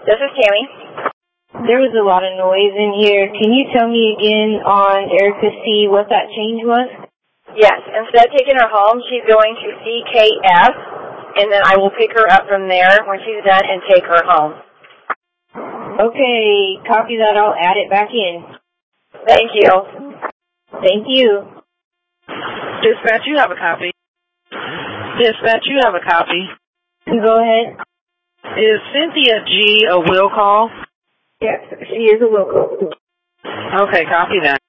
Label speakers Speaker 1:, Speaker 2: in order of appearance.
Speaker 1: This is Tammy.
Speaker 2: There was a lot of noise in here. Can you tell me again on Erica C. what that change was?
Speaker 1: Yes. Instead of taking her home, she's going to CKS, and then I will pick her up from there when she's done and take her home.
Speaker 2: Okay, copy that. I'll add it back in.
Speaker 1: Thank you.
Speaker 2: Thank you.
Speaker 3: Dispatch, you have a copy. Dispatch, you have a copy.
Speaker 2: Go ahead.
Speaker 3: Is Cynthia G. a will call?
Speaker 2: Yes, she is a will call.
Speaker 3: Okay, copy that.